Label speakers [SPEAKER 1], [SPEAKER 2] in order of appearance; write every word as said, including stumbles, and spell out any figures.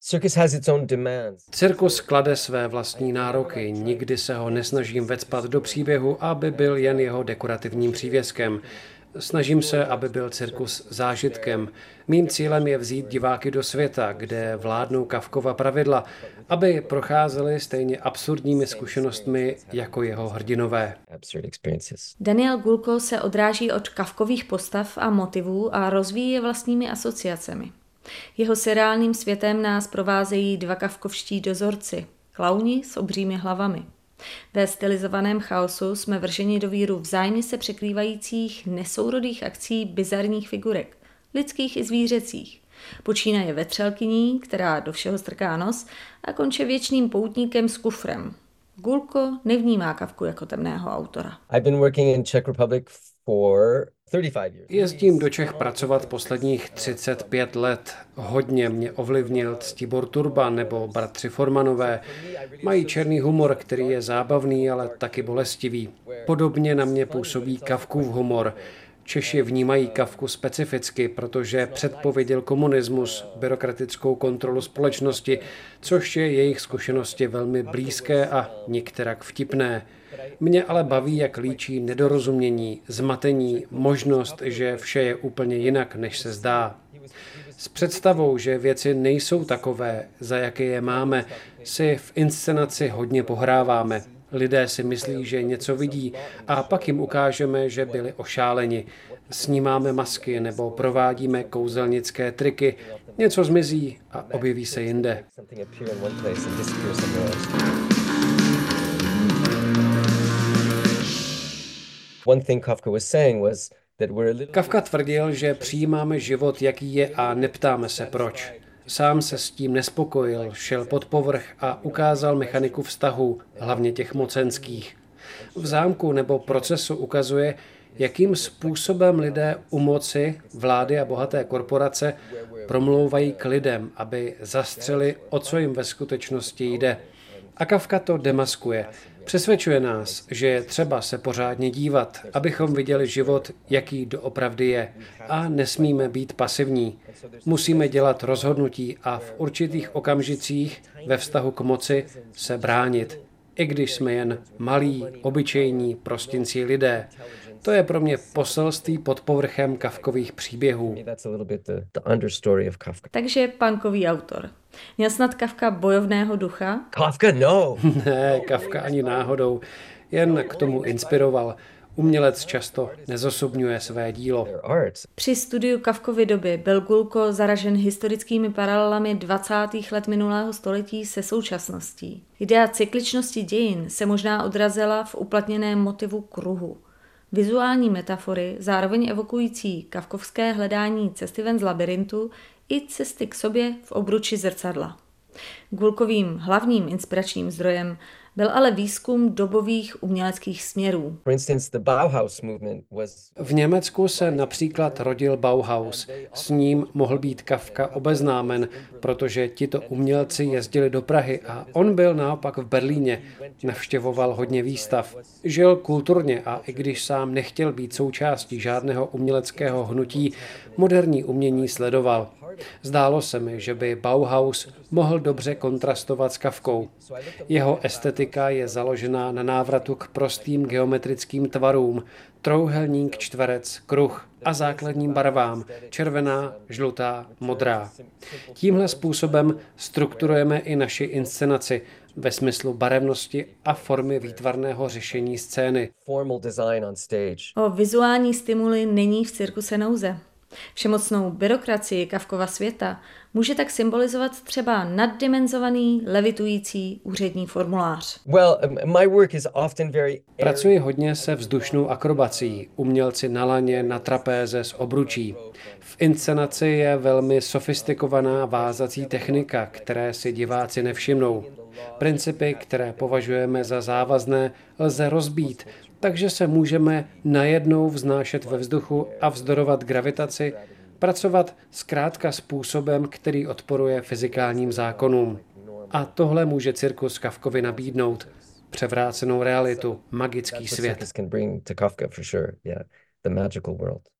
[SPEAKER 1] Cirkus klade své vlastní nároky, nikdy se ho nesnažím vecpat do příběhu, aby byl jen jeho dekorativním přívěskem. Snažím se, aby byl cirkus zážitkem. Mým cílem je vzít diváky do světa, kde vládnou Kafkova pravidla, aby procházeli stejně absurdními zkušenostmi jako jeho hrdinové.
[SPEAKER 2] Daniel Gulko se odráží od Kafkových postav a motivů a rozvíjí je vlastními asociacemi. Jeho seriálním světem nás provázejí dva kafkovští dozorci, klauni s obřími hlavami. Ve stylizovaném chaosu jsme vrženi do víru vzájemně se překrývajících nesourodých akcí bizarních figurek, lidských i zvířecích. Počínaje vetřelkyní, která do všeho strká nos, a konče věčným poutníkem s kufrem. Gulko nevnímá Kafku jako temného autora.
[SPEAKER 1] Jezdím do Čech pracovat posledních třicet pět let. Hodně mě ovlivnil Ctibor Turba nebo bratři Formanové. Mají černý humor, který je zábavný, ale taky bolestivý. Podobně na mě působí Kafkův humor. Češi vnímají Kafku specificky, protože předpověděl komunismus, byrokratickou kontrolu společnosti, což je jejich zkušenosti velmi blízké a nikterak vtipné. Mě ale baví, jak líčí nedorozumění, zmatení, možnost, že vše je úplně jinak, než se zdá. S představou, že věci nejsou takové, za jaké je máme, si v inscenaci hodně pohráváme. Lidé si myslí, že něco vidí a pak jim ukážeme, že byli ošáleni. Snímáme masky nebo provádíme kouzelnické triky. Něco zmizí a objeví se jinde. Kafka tvrdil, že přijímáme život, jaký je, a neptáme se proč. Sám se s tím nespokojil, šel pod povrch a ukázal mechaniku vztahů, hlavně těch mocenských. V zámku nebo procesu ukazuje, jakým způsobem lidé u moci, vlády a bohaté korporace promlouvají k lidem, aby zastřeli, o co jim ve skutečnosti jde. A Kafka to demaskuje. Přesvědčuje nás, že je třeba se pořádně dívat, abychom viděli život, jaký doopravdy je. A nesmíme být pasivní. Musíme dělat rozhodnutí a v určitých okamžicích ve vztahu k moci se bránit. I když jsme jen malí, obyčejní, prostincí lidé. To je pro mě poselství pod povrchem Kafkových příběhů.
[SPEAKER 2] Takže punkový autor. Měl snad Kafka bojovného ducha?
[SPEAKER 1] Kafka, no! Ne, Kafka ani náhodou. Jen k tomu inspiroval. Umělec často nezosobňuje své dílo.
[SPEAKER 2] Při studiu Kafkovy doby byl Gulko zaražen historickými paralelami dvacátých let minulého století se současností. Idea cykličnosti dějin se možná odrazila v uplatněném motivu kruhu. Vizuální metafory, zároveň evokující kafkovské hledání cesty ven z labirintu i cesty k sobě v obruči zrcadla. Gulkovým hlavním inspiračním zdrojem byl ale výzkum dobových uměleckých směrů.
[SPEAKER 1] V Německu se například rodil Bauhaus. S ním mohl být Kafka obeznámen, protože tito umělci jezdili do Prahy a on byl naopak v Berlíně. Navštěvoval hodně výstav. Žil kulturně a i když sám nechtěl být součástí žádného uměleckého hnutí, moderní umění sledoval. Zdálo se mi, že by Bauhaus mohl dobře kontrastovat s Kafkou. Jeho estetika je založená na návratu k prostým geometrickým tvarům, trojúhelník, čtverec, kruh a základním barvám, červená, žlutá, modrá. Tímhle způsobem strukturujeme i naši inscenaci ve smyslu barevnosti a formy výtvarného řešení scény.
[SPEAKER 2] O vizuální stimuly není v cirkuse nouze. Všemocnou byrokracii Kafkova světa může tak symbolizovat třeba naddimenzovaný, levitující úřední formulář.
[SPEAKER 1] Pracuji hodně se vzdušnou akrobací, umělci na laně, na trapéze s obručí. V inscenaci je velmi sofistikovaná vázací technika, které si diváci nevšimnou. Principy, které považujeme za závazné, lze rozbít, takže se můžeme najednou vznášet ve vzduchu a vzdorovat gravitaci, pracovat zkrátka způsobem, který odporuje fyzikálním zákonům. A tohle může cirkus Kafkovi nabídnout. Převrácenou realitu, magický svět.